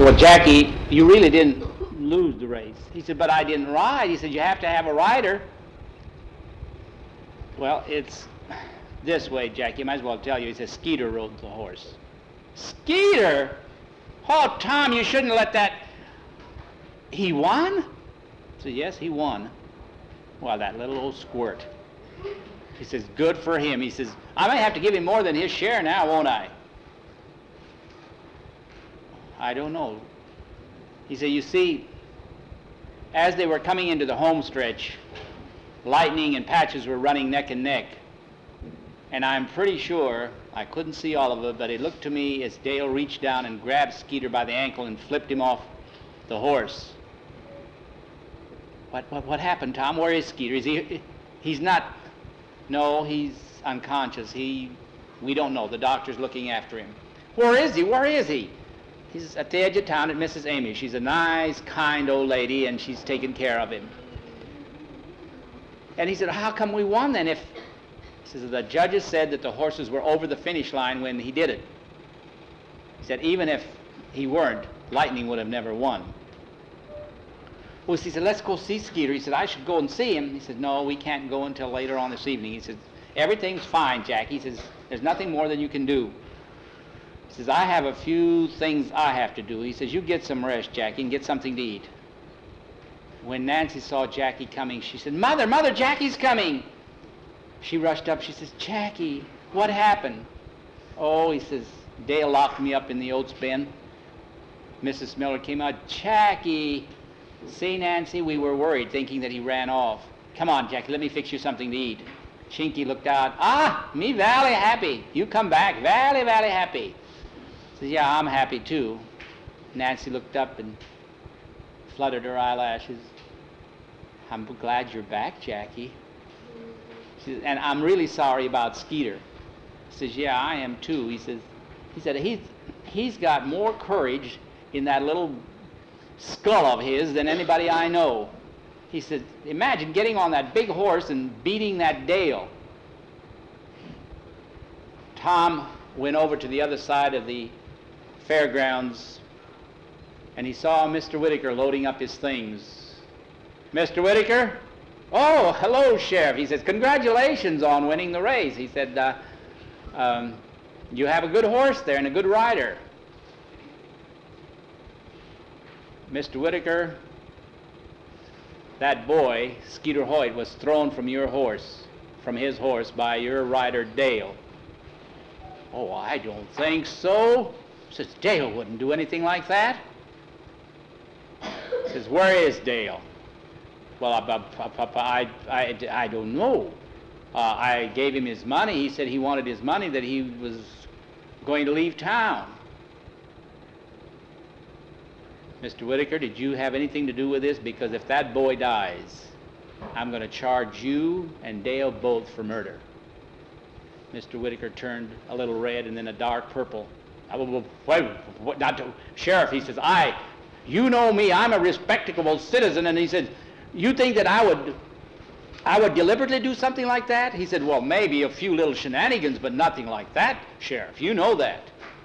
well, Jackie, you really didn't lose the race. He said, but I didn't ride. He said, you have to have a rider. Well, it's this way, Jackie. I might as well tell you. He says, Skeeter rode the horse. Skeeter? Oh, Tom, you shouldn't let that... He won? I said, yes, he won. Well, that little old squirt. He says, good for him. He says, I may have to give him more than his share now, won't I? I don't know. He said, you see, as they were coming into the home stretch, Lightning and Patches were running neck and neck. And I'm pretty sure, I couldn't see all of it, but it looked to me as Dale reached down and grabbed Skeeter by the ankle and flipped him off the horse. What happened, Tom? Where is Skeeter? He's not... No, he's unconscious. We don't know. The doctor's looking after him. Where is he? Where is he? He's at the edge of town at Mrs. Amy. She's a nice, kind old lady, and she's taking care of him. And he said, how come we won then if... He says, the judges said that the horses were over the finish line when he did it. He said, even if he weren't, Lightning would have never won. Well, he said, let's go see Skeeter. He said, I should go and see him. He said, no, we can't go until later on this evening. He said, everything's fine, Jack. He says, there's nothing more than you can do. He says, I have a few things I have to do. He says, you get some rest, Jackie, and get something to eat. When Nancy saw Jackie coming, she said, Mother, Mother, Jackie's coming. She rushed up. She says, Jackie, what happened? Oh, he says, Dale locked me up in the oats bin. Mrs. Miller came out, Jackie. See, Nancy, we were worried, thinking that he ran off. Come on, Jackie, let me fix you something to eat. Chinky looked out. Ah, me valley happy. You come back, valley happy. Says, yeah, I'm happy too. Nancy looked up and fluttered her eyelashes. I'm glad you're back, Jackie. She says, and I'm really sorry about Skeeter. He says, yeah, I am too. He said he's got more courage in that little skull of his than anybody I know. He said, imagine getting on that big horse and beating that Dale. Tom went over to the other side of the fairgrounds and he saw Mr. Whitaker loading up his things. Mr. Whitaker? Oh, hello, Sheriff. He says, congratulations on winning the race. He said, you have a good horse there and a good rider. Mr. Whitaker, that boy, Skeeter Hoyt, was thrown from his horse by your rider, Dale. Oh, I don't think so. Says, Dale wouldn't do anything like that. Says, where is Dale? Well, I don't know. I gave him his money. He said he wanted his money, that he was going to leave town. Mr. Whitaker, did you have anything to do with this? Because if that boy dies, I'm going to charge you and Dale both for murder. Mr. Whitaker turned a little red and then a dark purple. Sheriff, he says, you know me, I'm a respectable citizen, and he said, you think that I would deliberately do something like that? He said, well, maybe a few little shenanigans, but nothing like that, Sheriff. You know that.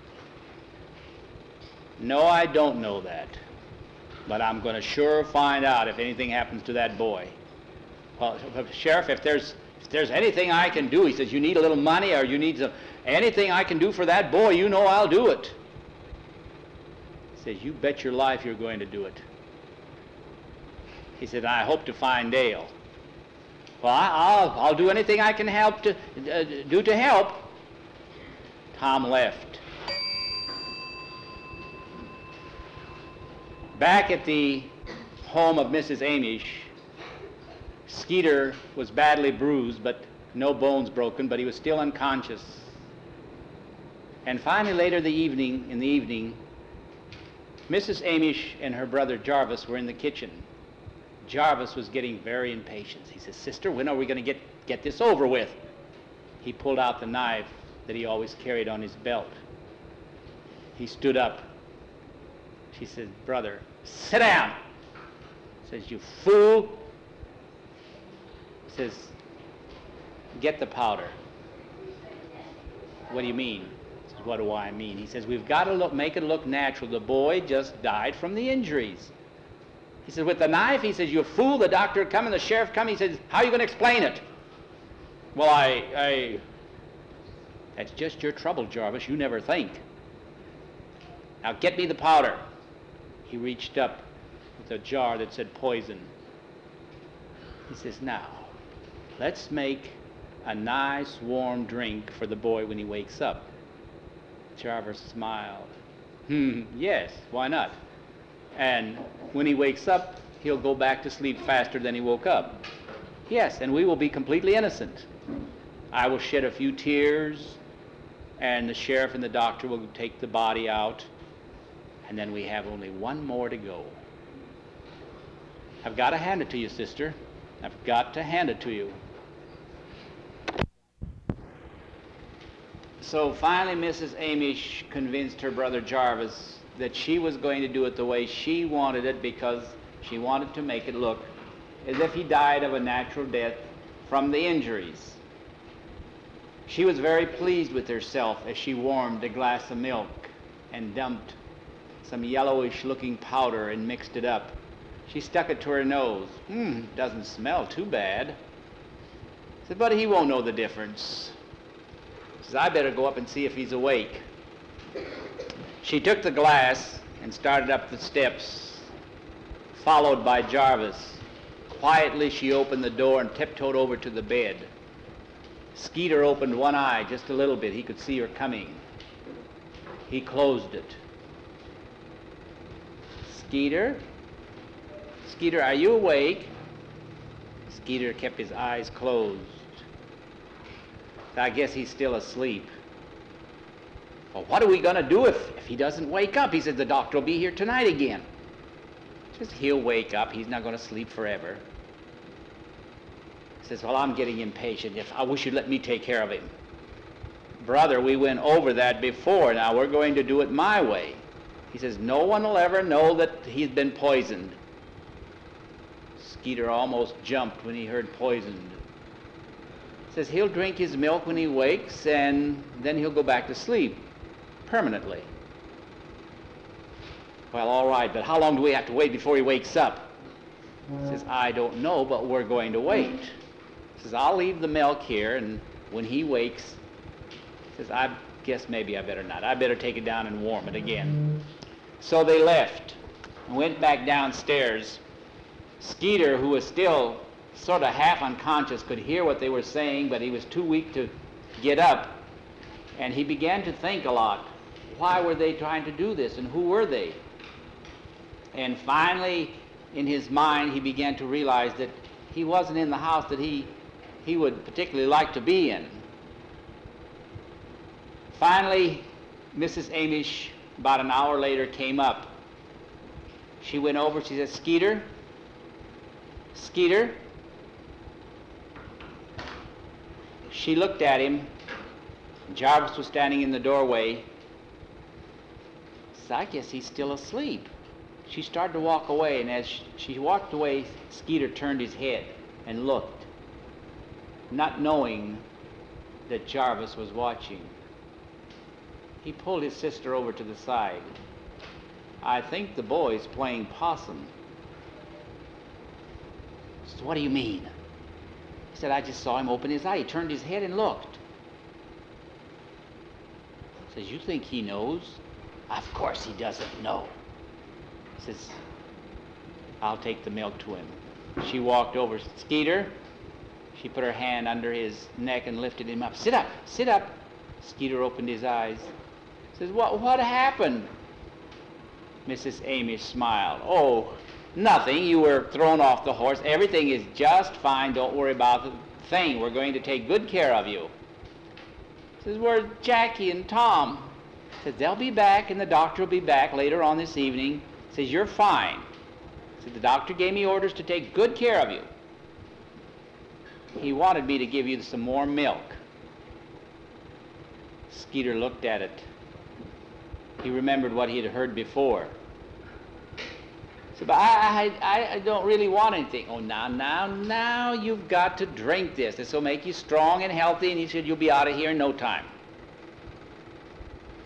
No, I don't know that. But I'm going to sure find out if anything happens to that boy. Well, Sheriff, if there's anything I can do, he says, you need a little money or you need anything I can do for that boy, you know I'll do it. He says, you bet your life you're going to do it. He said, I hope to find Dale. Well, I'll do anything I can do to help. Tom left. Back at the home of Mrs. Amish, Skeeter was badly bruised, but no bones broken, but he was still unconscious. And finally, later in the evening, Mrs. Amish and her brother Jarvis were in the kitchen. Jarvis was getting very impatient. He says, Sister, when are we going to get this over with? He pulled out the knife that he always carried on his belt. He stood up. She said, Brother, sit down. Says, you fool. Says, get the powder. What do you mean? Says, What do I mean? He says, we've got to make it look natural. The boy just died from the injuries. He says, with the knife, he says, you fool, the doctor come and the sheriff come. He says, how are you going to explain it? Well, that's just your trouble, Jarvis. You never think. Now get me the powder. He reached up with a jar that said poison. He says, now, let's make a nice warm drink for the boy when he wakes up. Jarvis smiled. Yes, why not? And when he wakes up, he'll go back to sleep faster than he woke up. Yes, and we will be completely innocent. I will shed a few tears, and the sheriff and the doctor will take the body out, and then we have only one more to go. I've got to hand it to you, sister. I've got to hand it to you. So finally, Mrs. Amish convinced her brother Jarvis that she was going to do it the way she wanted it, because she wanted to make it look as if he died of a natural death from the injuries. She was very pleased with herself as she warmed a glass of milk and dumped some yellowish-looking powder and mixed it up. She stuck it to her nose. Doesn't smell too bad. Said, but he won't know the difference. Says, I better go up and see if he's awake. She took the glass and started up the steps, followed by Jarvis. Quietly she opened the door and tiptoed over to the bed. Skeeter opened one eye just a little bit. He could see her coming. He closed it. Skeeter? Skeeter, are you awake? Skeeter kept his eyes closed. I guess he's still asleep. Well, what are we going to do if he doesn't wake up? He said, the doctor will be here tonight again. Just he'll wake up. He's not going to sleep forever. He says, well, I'm getting impatient. I wish you'd let me take care of him. Brother, we went over that before. Now we're going to do it my way. He says, no one will ever know that he's been poisoned. Skeeter almost jumped when he heard poisoned. He says, he'll drink his milk when he wakes, and then he'll go back to sleep permanently. Well, all right, but how long do we have to wait before he wakes up? He says, I don't know, but we're going to wait. He says, I'll leave the milk here, and when he wakes, he says, I guess maybe I better not. I better take it down and warm it again. So they left and went back downstairs. Skeeter, who was still sort of half unconscious, could hear what they were saying, but he was too weak to get up, and he began to think a lot. Why were they trying to do this, and who were they? And finally, in his mind, he began to realize that he wasn't in the house that he would particularly like to be in. Finally, Mrs. Amish, about an hour later, came up. She went over, she said, Skeeter? Skeeter? She looked at him. Jarvis was standing in the doorway. So I guess he's still asleep. She started to walk away, and as she walked away, Skeeter turned his head and looked, not knowing that Jarvis was watching. He pulled his sister over to the side. I think the boy's playing possum. She said, what do you mean? He said, I just saw him open his eye. He turned his head and looked. He says, you think he knows? Of course he doesn't know. He says, I'll take the milk to him. She walked over. Skeeter, she put her hand under his neck and lifted him up. Sit up, sit up. Skeeter opened his eyes. Says, what happened? Mrs. Amish smiled. Oh, nothing. You were thrown off the horse. Everything is just fine. Don't worry about the thing. We're going to take good care of you. Says, where's Jackie and Tom? Says, they'll be back, and the doctor will be back later on this evening. Says, you're fine. Says, the doctor gave me orders to take good care of you. He wanted me to give you some more milk. Skeeter looked at it. He remembered what he had heard before. He said, but I don't really want anything. Oh, now, you've got to drink this. This will make you strong and healthy. And he said, you'll be out of here in no time.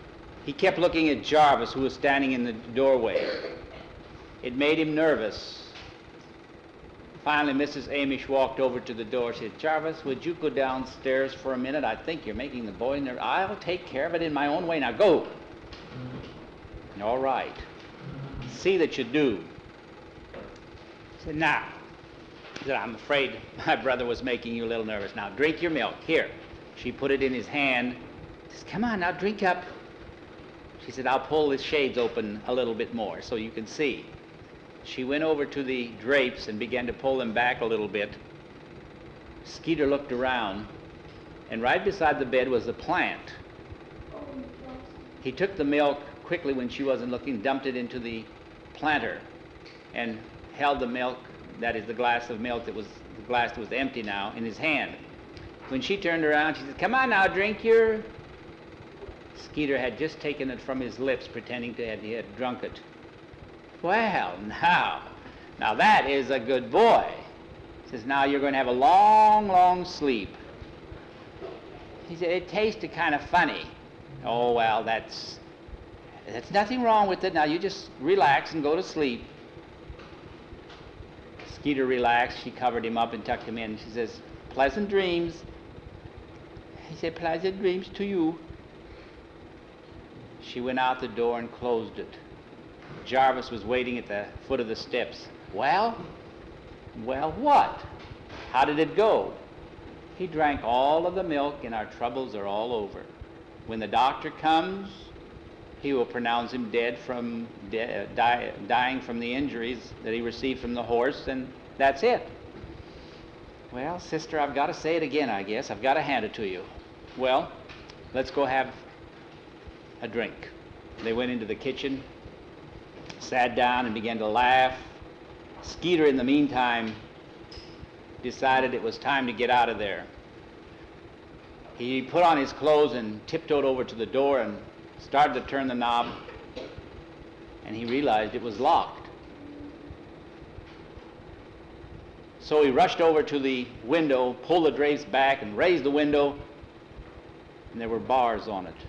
He kept looking at Jarvis, who was standing in the doorway. It made him nervous. Finally, Mrs. Amish walked over to the door. She said, "Jarvis, would you go downstairs for a minute? I think you're making the boy nervous. I'll take care of it in my own way. Now go." "All right. See that you do." He said, "Now," he said, "I'm afraid my brother was making you a little nervous. Now, drink your milk. Here." She put it in his hand. He said, "Come on, now, drink up." She said, "I'll pull the shades open a little bit more so you can see." She went over to the drapes and began to pull them back a little bit. Skeeter looked around, and right beside the bed was a plant. He took the milk quickly when she wasn't looking, dumped it into the planter, and held the milk, that is the glass of milk that was empty now, in his hand. When she turned around, she said, "Come on now, drink your..." Skeeter had just taken it from his lips, pretending he had drunk it. "Well, now that is a good boy." He says, "Now you're going to have a long, long sleep." He said, "It tasted kind of funny." "Oh, well, that's nothing wrong with it. Now you just relax and go to sleep." Skeeter relaxed. She covered him up and tucked him in. She says, "Pleasant dreams." He said, "Pleasant dreams to you." She went out the door and closed it. Jarvis was waiting at the foot of the steps. Well, what? How did it go?" "He drank all of the milk and our troubles are all over. When the doctor comes, he will pronounce him dead from dying from the injuries that he received from the horse, and that's it." "Well, sister, I've got to say it again, I guess. I've got to hand it to you." "Well, let's go have a drink." They went into the kitchen, sat down and began to laugh. Skeeter, in the meantime, decided it was time to get out of there. He put on his clothes and tiptoed over to the door and started to turn the knob, and he realized it was locked. So he rushed over to the window, pulled the drapes back and raised the window, and there were bars on it.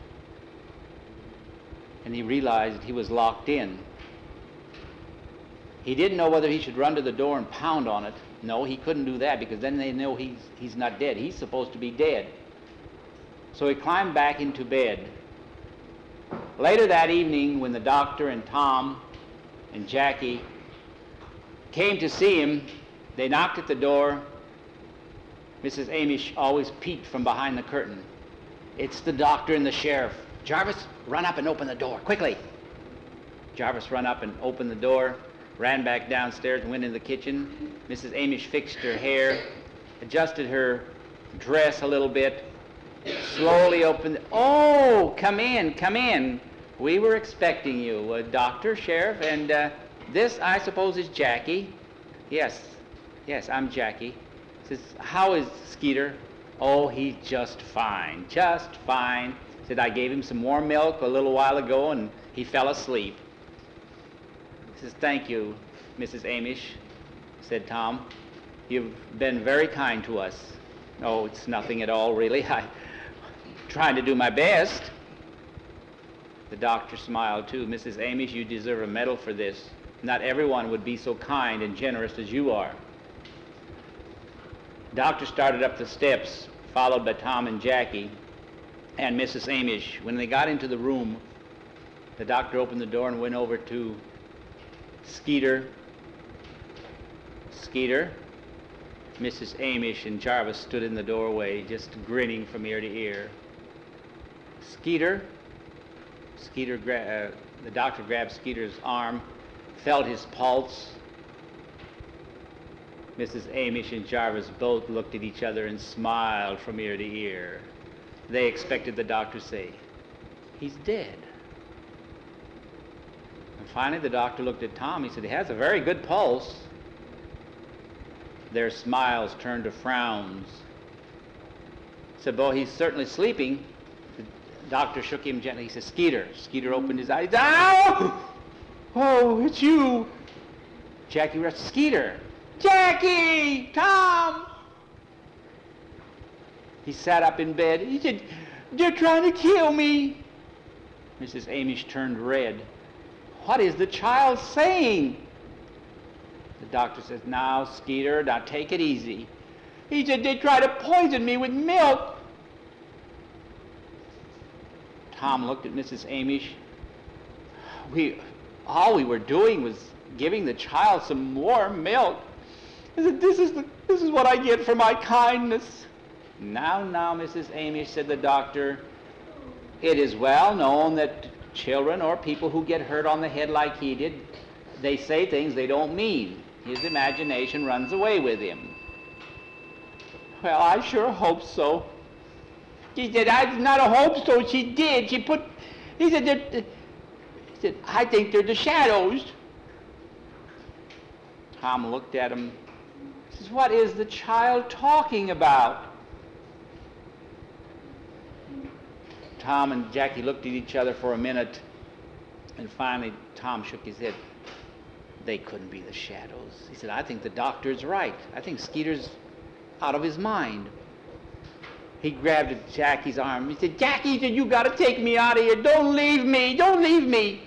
And he realized he was locked in. He didn't know whether he should run to the door and pound on it. No, he couldn't do that, because then they know he's not dead. He's supposed to be dead. So he climbed back into bed. Later that evening, when the doctor and Tom and Jackie came to see him, they knocked at the door. Mrs. Amish always peeked from behind the curtain. "It's the doctor and the sheriff. Jarvis, run up and open the door, quickly." Jarvis ran up and opened the door, ran back downstairs and went into the kitchen. Mrs. Amish fixed her hair, adjusted her dress a little bit, slowly opened "Oh, come in. We were expecting you, doctor, sheriff, and this, I suppose, is Jackie." Yes, I'm Jackie." Says, "How is Skeeter?" "Oh, he's just fine. Said, "I gave him some warm milk a little while ago, and he fell asleep." He says, "Thank you, Mrs. Amish," said Tom. "You've been very kind to us." "Oh, it's nothing at all, really. I'm trying to do my best." The doctor smiled, too. "Mrs. Amish, you deserve a medal for this. Not everyone would be so kind and generous as you are." The doctor started up the steps, followed by Tom and Jackie and Mrs. Amish. When they got into the room, the doctor opened the door and went over to Skeeter. "Skeeter." Mrs. Amish and Jarvis stood in the doorway, just grinning from ear to ear. "Skeeter." The doctor grabbed Skeeter's arm, felt his pulse. Mrs. Amish and Jarvis both looked at each other and smiled from ear to ear. They expected the doctor to say, "He's dead." And finally the doctor looked at Tom. He said, "He has a very good pulse." Their smiles turned to frowns. He said, "Boy, he's certainly sleeping." The doctor shook him gently. He said, "Skeeter." Skeeter opened his eyes. "Ow! Oh, it's you." Jackie rushed. "Skeeter! Jackie! Tom!" He sat up in bed. He said, "They're trying to kill me." Mrs. Amish turned red. What is the child saying? The doctor says, now, Skeeter, now take it easy. He said, they tried to poison me with milk. Tom looked at Mrs. Amish. All we were doing was giving the child some more milk. He said, this is what I get for my kindness. Now, Mrs. Amish, said the doctor, it is well known that children or people who get hurt on the head like he did, they say things they don't mean. His imagination runs away with him. Well, I sure hope so. She said, I did not hope so. She did. He said, I think they're the shadows. Tom looked at him. He says, what is the child talking about? Tom and Jackie looked at each other for a minute, and finally Tom shook his head. They couldn't be the shadows. He said, I think the doctor's right. I think Skeeter's out of his mind. He grabbed at Jackie's arm. He said, Jackie, he said, you got to take me out of here. Don't leave me. Don't leave me.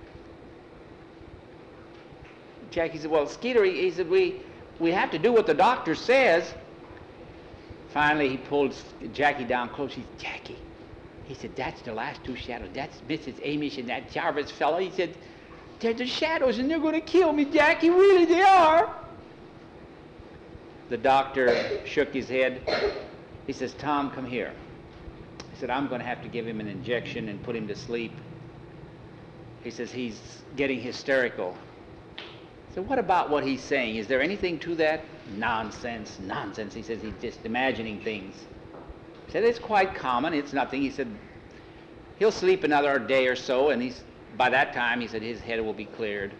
Jackie said, well, Skeeter, he said, we have to do what the doctor says. Finally, he pulled Jackie down close. He said, Jackie, he said, that's the last two shadows. That's Mrs. Amish and that Jarvis fellow. He said, they're the shadows and they're going to kill me, Jackie. Really, they are. The doctor shook his head. He says, Tom, come here. He said, I'm going to have to give him an injection and put him to sleep. He says, he's getting hysterical. So what about what he's saying? Is there anything to that? Nonsense. He says, he's just imagining things. He said, it's quite common. It's nothing. He said, he'll sleep another day or so, and by that time, he said, his head will be cleared.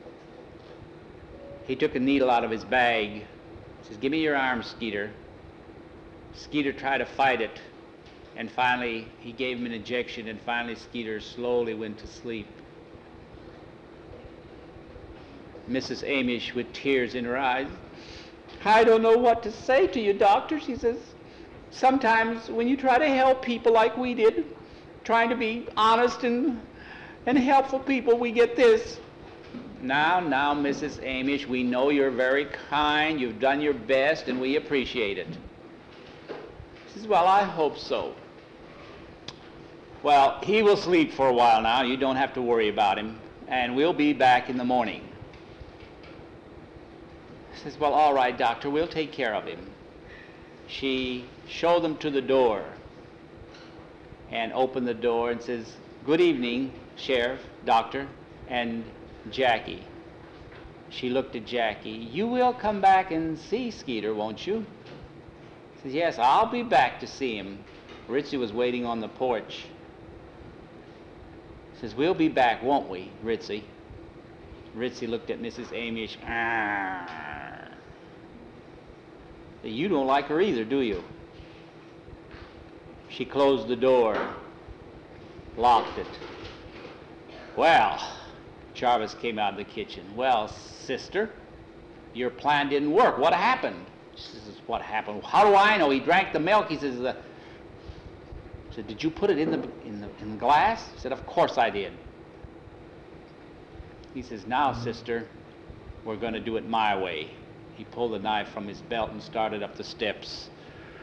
He took a needle out of his bag. He says, give me your arm, Skeeter. Skeeter tried to fight it, and finally he gave him an injection, and finally Skeeter slowly went to sleep. Mrs. Amish, with tears in her eyes, I don't know what to say to you, doctor. She says, sometimes when you try to help people like we did, trying to be honest and helpful people, we get this. Now, Mrs. Amish, we know you're very kind, you've done your best, and we appreciate it. She says, well, I hope so. Well, he will sleep for a while now. You don't have to worry about him, and we'll be back in the morning. She says, well, all right, doctor, we'll take care of him. She showed them to the door and opened the door and says, good evening, Sheriff, Doctor, and Jackie. She looked at Jackie. You will come back and see Skeeter, won't you? She says, yes, I'll be back to see him. Ritzy was waiting on the porch. She says, we'll be back, won't we, Ritzy? Ritzy looked at Mrs. Amish. You don't like her either, do you? She closed the door, locked it. Well, Jarvis came out of the kitchen. Well, sister, your plan didn't work. What happened? She says, what happened? How do I know? He drank the milk. He says, I said, did you put it in the glass? He said, of course I did. He says, now, sister, we're going to do it my way. He pulled the knife from his belt and started up the steps.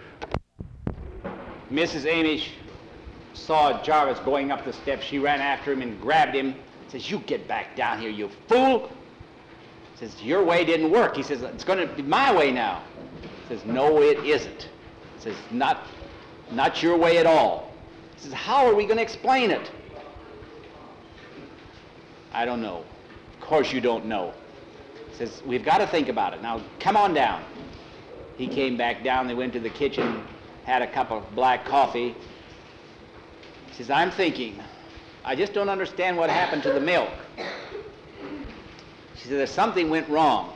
Mrs. Amish saw Jarvis going up the steps. She ran after him and grabbed him. Says, you get back down here, you fool. Says, your way didn't work. He says, it's going to be my way now. Says, no, it isn't. Says, not your way at all. He says, how are we going to explain it? I don't know. Of course you don't know. He says, we've got to think about it. Now, come on down. He came back down. They went to the kitchen, had a cup of black coffee. He says, I'm thinking. I just don't understand what happened to the milk. She said, something went wrong.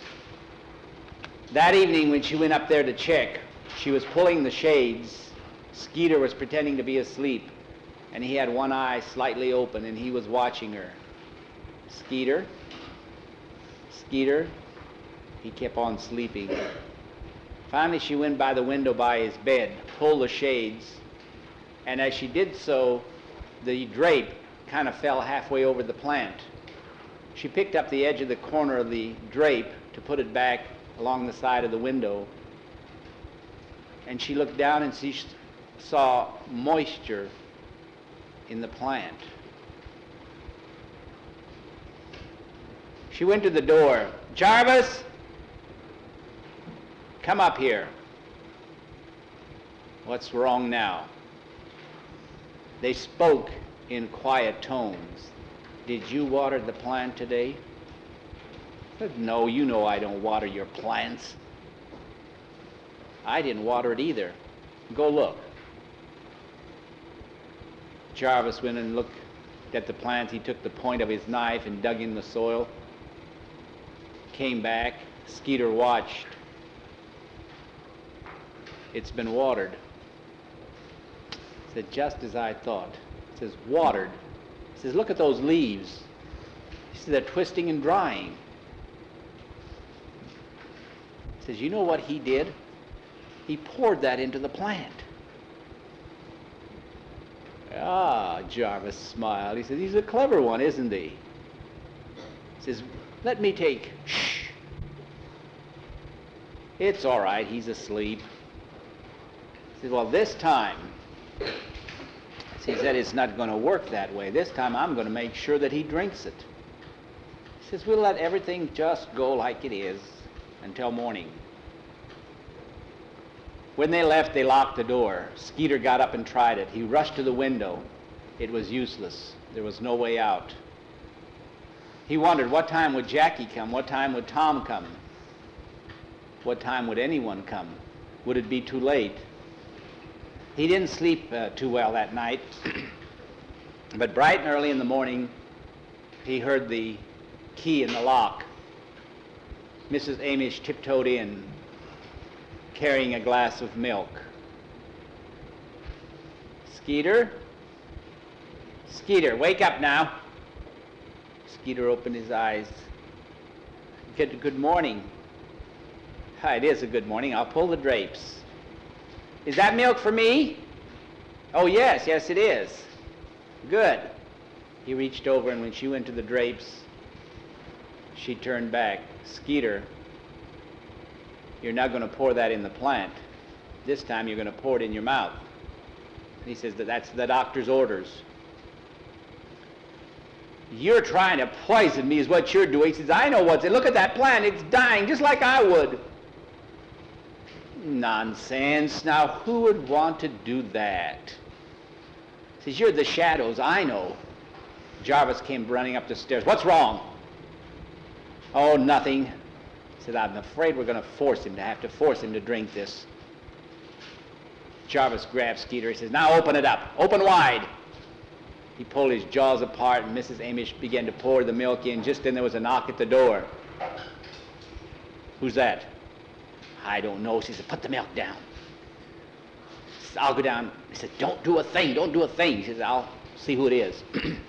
That evening when she went up there to check, she was pulling the shades. Skeeter was pretending to be asleep, and he had one eye slightly open, and he was watching her. Skeeter, Skeeter, he kept on sleeping. Finally, she went by the window by his bed, pulled the shades, and as she did so, the drape kind of fell halfway over the plant. She picked up the edge of the corner of the drape to put it back along the side of the window, and she looked down and she saw moisture in the plant. She went to the door. "Jarvis, come up here." "What's wrong now?" They spoke in quiet tones. "Did you water the plant today?" I said, "No, you know I don't water your plants." "I didn't water it either. Go look." Jarvis went and looked at the plant. He took the point of his knife and dug in the soil. Came back. Skeeter watched. "It's been watered." He said, "Just as I thought." He says, "Watered?" He says, "Look at those leaves." He says, "They're twisting and drying." He says, "You know what he did? He poured that into the plant." "Ah," Jarvis smiled. He says, "He's a clever one, isn't he?" He says, "Let me take..." "Shh." "It's all right, he's asleep." He says, "Well, this time," he said, "it's not going to work that way. This time I'm going to make sure that he drinks it." He says, "We'll let everything just go like it is until morning." When they left, they locked the door. Skeeter got up and tried it. He rushed to the window. It was useless. There was no way out. He wondered, what time would Jackie come? What time would Tom come? What time would anyone come? Would it be too late? He didn't sleep too well that night, but bright and early in the morning, he heard the key in the lock. Mrs. Amish tiptoed in, carrying a glass of milk. "Skeeter? Skeeter, wake up now." Skeeter opened his eyes. Good morning." "It is a good morning. I'll pull the drapes." "Is that milk for me?" "Oh, yes, it is." "Good." He reached over, and when she went to the drapes, she turned back. "Skeeter, you're not going to pour that in the plant. This time you're going to pour it in your mouth." He says that's the doctor's orders. "You're trying to poison me is what you're doing." He says, "I know what's it. Look at that plant. It's dying just like I would." "Nonsense. Now, who would want to do that?" He says, "You're the shadows. I know." Jarvis came running up the stairs. "What's wrong?" "Oh, nothing." He said, "I'm afraid we're going to force him to drink this." Jarvis grabbed Skeeter. He says, "Now open it up. Open wide." He pulled his jaws apart, and Mrs. Amish began to pour the milk in. Just then there was a knock at the door. "Who's that?" "I don't know." She said, "Put the milk down." He said, "I'll go down." He said, Don't do a thing. She said, "I'll see who it is."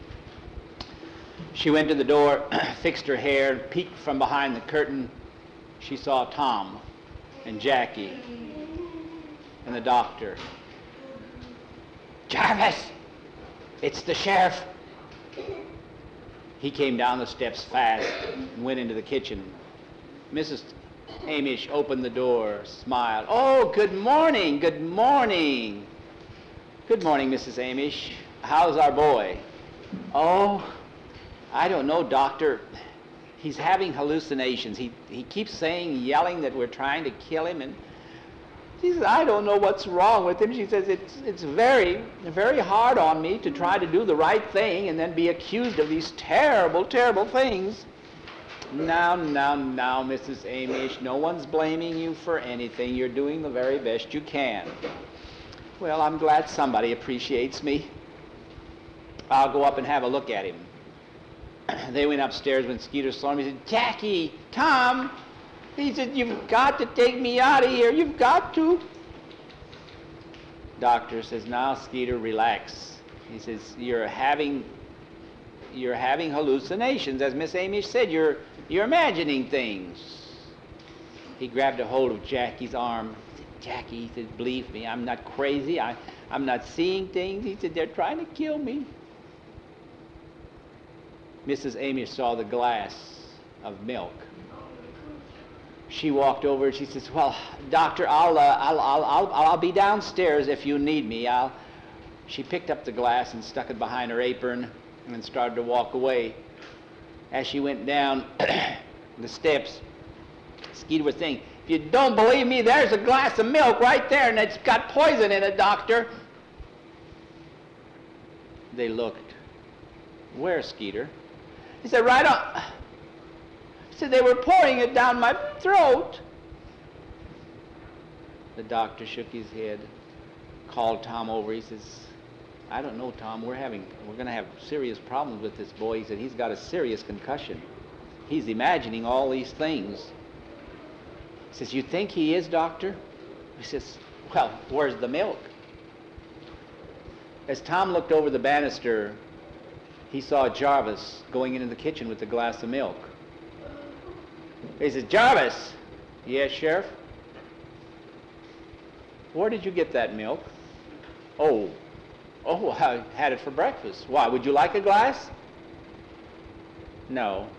She went to the door, fixed her hair, peeked from behind the curtain. She saw Tom and Jackie and the doctor. "Jarvis, it's the sheriff." He came down the steps fast and went into the kitchen. Mrs. Amish opened the door, smiled. "Oh, good morning, good morning." "Good morning, Mrs. Amish. How's our boy?" "Oh, I don't know, doctor. He's having hallucinations. He keeps yelling that we're trying to kill him, and she says, I don't know what's wrong with him." She says, it's very, very hard on me to try to do the right thing and then be accused of these terrible, terrible things." Now, Mrs. Amish, no one's blaming you for anything. You're doing the very best you can. "Well, I'm glad somebody appreciates me. I'll go up and have a look at him." They went upstairs. When Skeeter saw him, he said, "Jackie, Tom," he said, "you've got to take me out of here. You've got to." Doctor says, "Now, Skeeter, relax." He says, You're having hallucinations, as Miss Amish said. You're imagining things." He grabbed a hold of Jackie's arm. He said, "Jackie," he said, "believe me, I'm not crazy. I'm not seeing things." He said, "They're trying to kill me." Mrs. Amish saw the glass of milk. She walked over and she says, "Well, doctor, I'll be downstairs if you need me. She picked up the glass and stuck it behind her apron and started to walk away. As she went down the steps, Skeeter was saying, "If you don't believe me, there's a glass of milk right there, and it's got poison in it, doctor." They looked. "Where, Skeeter?" He said, "Right on." He said, "They were pouring it down my throat." The doctor shook his head, called Tom over. He says, "I don't know, Tom. We're going to have serious problems with this boy." He said, "He's got a serious concussion. He's imagining all these things." He says, "You think he is, doctor?" He says, "Well, where's the milk?" As Tom looked over the banister, he saw Jarvis going into the kitchen with a glass of milk. He says, "Jarvis." "Yes, Sheriff?" "Where did you get that milk?" Oh, I had it for breakfast." "Why, would you like a glass?" No.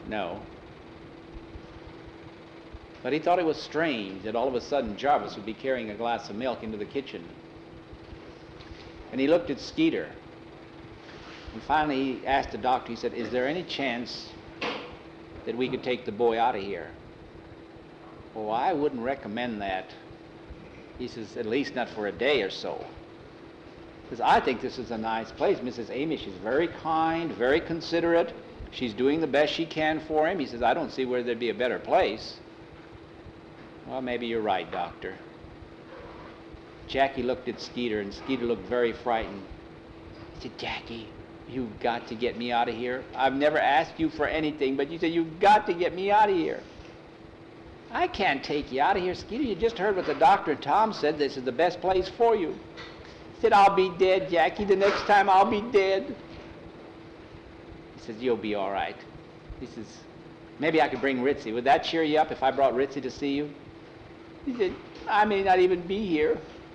But he thought it was strange that all of a sudden Jarvis would be carrying a glass of milk into the kitchen. And he looked at Skeeter. And finally he asked the doctor, he said, "Is there any chance that we could take the boy out of here?" "Oh, I wouldn't recommend that." He says, "At least not for a day or so. Because I think this is a nice place. Mrs. Amish is very kind, very considerate. She's doing the best she can for him." He says, "I don't see where there'd be a better place." "Well, maybe you're right, doctor." Jackie looked at Skeeter, and Skeeter looked very frightened. He said, "Jackie, you've got to get me out of here. I've never asked you for anything, but you said you've got to get me out of here." "I can't take you out of here, Skeeter. You just heard what the doctor and Tom said. This is the best place for you." He said, "I'll be dead, Jackie. The next time I'll be dead." He says, "You'll be all right." He says, "Maybe I could bring Ritzy. Would that cheer you up if I brought Ritzy to see you?" He said, "I may not even be here."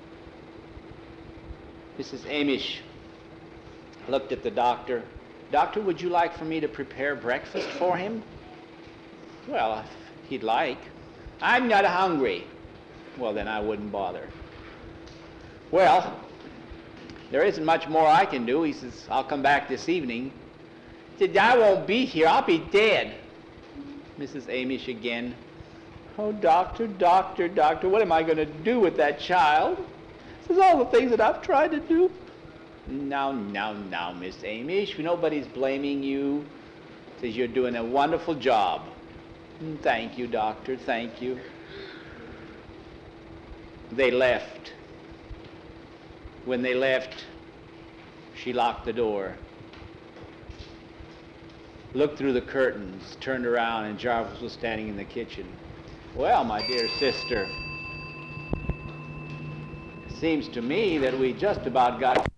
Mrs. Amish looked at the doctor. "Doctor, would you like for me to prepare breakfast for him?" "Well, if he'd like." "I'm not hungry." "Well, then I wouldn't bother." "Well, there isn't much more I can do." He says, "I'll come back this evening." He said, "I won't be here. I'll be dead." Mrs. Amish again. "Oh, doctor, what am I going to do with that child? This is all the things that I've tried to do." Now, Miss Amish, nobody's blaming you. Says you're doing a wonderful job." "Thank you, doctor, thank you." They left. When they left, she locked the door, looked through the curtains, turned around, and Jarvis was standing in the kitchen. "Well, my dear sister, it seems to me that we just about got